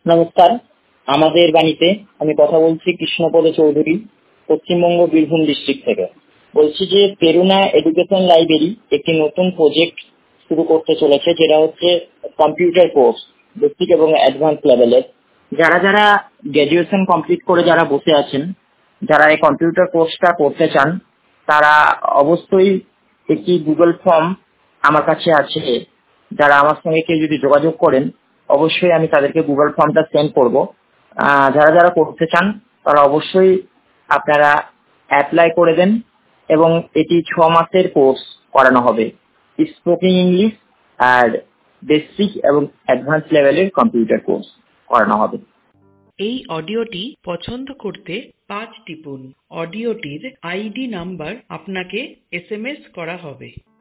নমস্কার, আমাদের বাণীতে আমি কথা বলছি কৃষ্ণপদ চৌধুরী, পশ্চিমবঙ্গ বীরভূম ডিস্ট্রিক্ট থেকে। বলছি যে প্রেরণা এডুকেশন লাইব্রেরি একটি নতুন প্রজেক্ট শুরু করতে চলেছে, যেটা হচ্ছে কম্পিউটার কোর্স, বেসিক এবং অ্যাডভান্স লেভেলের। যারা যারা গ্র্যাজুয়েশন কমপ্লিট করে যারা বসে আছেন, যারা এই কম্পিউটার কোর্সটা করতে চান, তারা অবশ্যই একটি গুগল ফর্ম আমার কাছে আছে। যারা আমার সঙ্গে কেউ যদি যোগাযোগ করেন, অবশ্যই আমি তাদেরকে গুগল ফর্মটা সেন্ড করব। যারা যারা করতে চান তারা অবশ্যই আপনারা অ্যাপ্লাই করে দেন, এবং এটি 6 মাসের কোর্স করানো হবে। স্পোকেন ইংলিশ আর বেসিক এবং অ্যাডভান্স লেভেলের কম্পিউটার কোর্স করানো হবে। এই অডিওটি পছন্দ করতে 5 টিপুন। অডিওটির আইডি নাম্বার আপনাকে SMS করা হবে।